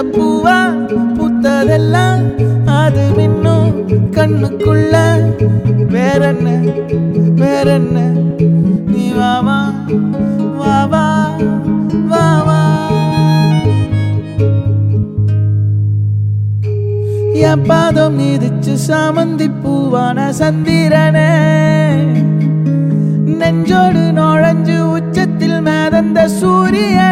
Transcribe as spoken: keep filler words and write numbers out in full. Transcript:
பூவா பூத்ததெல்லாம் அது இன்னும் கண்ணுக்குள்ள வேறென்ன வேறென்ன நீ வாவா வாவா வாவா என் பாதம் நீதிச்சு சாமந்தி பூவான சந்திரனே நெஞ்சோடு நுழைஞ்சு உச்சத்தில் மேதந்த சூரியன்